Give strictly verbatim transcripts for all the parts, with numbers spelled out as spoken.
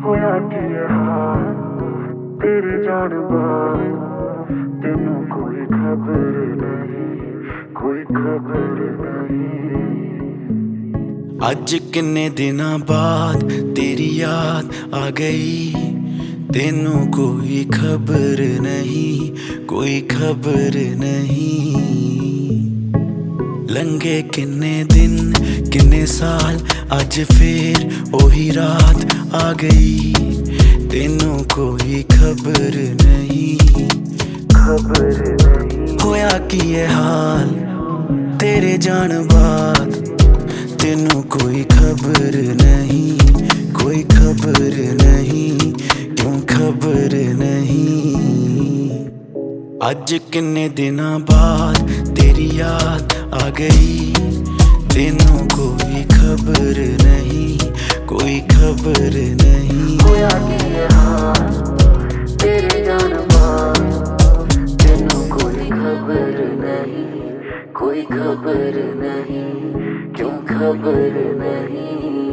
होया की हाल तेरी जान बार तेनू कोई खबर नहीं, कोई खबर नहीं। अज किन्ने दिना बाद तेरी याद आ गई, तेनू कोई खबर नहीं, कोई खबर नहीं। लंघे किन्ने दिन किन्ने साल अज फिर ओही रात आ गई, तेनू कोई खबर नहीं, खबर नहीं। होया की ये हाल तेरे जान बाद, तेनू कोई खबर नहीं, कोई खबर नहीं, क्यों खबर नहीं। अज किन्ने दिना बाद तेरी याद आ गई, तेनू कोई खबर नहीं, कोई खबर नहीं। होया की ये हाल तेरे जान बार तेनू कोई खबर नहीं, कोई खबर नहीं, क्यों खबर नहीं।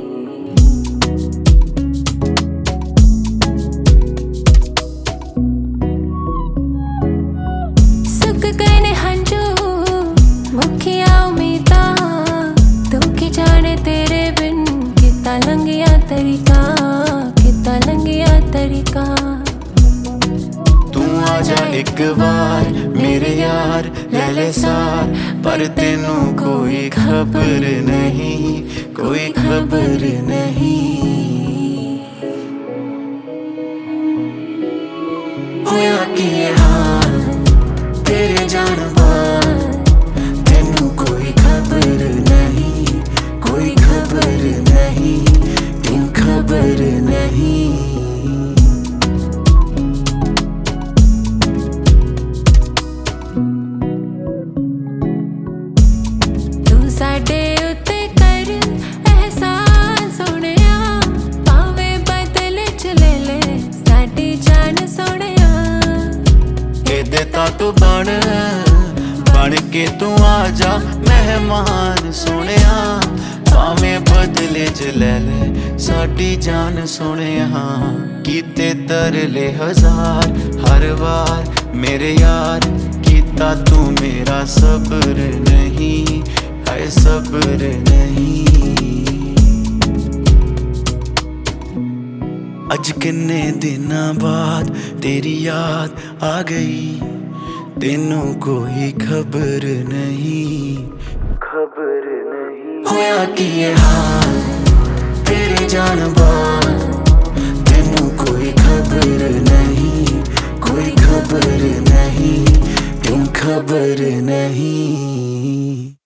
सुक गए ने हंजू मुखिया उम्मीदा, तू की जाने तेरे बिन कितना लंघिया तरीका, कितना लंघिया तरीका। तू आजा एक बार मेरे यार ले ले सार, पर तेनू कोई खबर नहीं, कोई खबर नहीं। होया की ये हाल तेरे जान बाद, तेनू कोई खबर नहीं, कोई खबर नहीं, क्यों खबर नहीं। तू साडे उत्ते कर एहसान सोहणिया, भावें बदले च ले ले साडी जान सोहणिया। एदे तां तू बन बन के तू आजा मेहमान सोहणिया, भावें बदले च ले ले साडी जान सोहणिया। कीते तरले हजार हर बार मेरे यार, कीता तू मेरा सब्र नहीं, है सब्र नहीं। अज किन्ने दिना बाद तेरी याद आ गई, तेनू कोई खबर नहीं, खबर नहीं। होया की ये हाल तेरे जान बाद, तेनू कोई खबर नहीं, कोई खबर नहीं, क्यों खबर नहीं।